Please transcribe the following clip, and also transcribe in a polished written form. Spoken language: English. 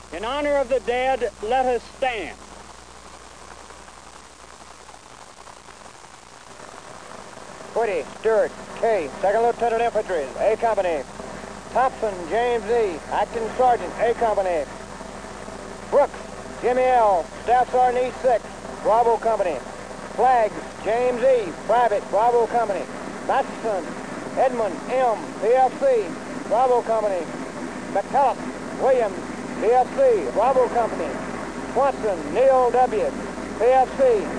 In honor of the dead, let us stand. Whitty, Stewart, K, Second Lieutenant Infantry, A Company. Thompson, James E, Acting Sergeant, A Company. Brooks, Jimmy L, Staff Sergeant E6, Bravo Company. Flaggs, James E, Private, Bravo Company. Masterson, Edmund M, PFC, Bravo Company. McCulloch, Williams, PFC, Bravo Company. Swanson, Neil W, PFC,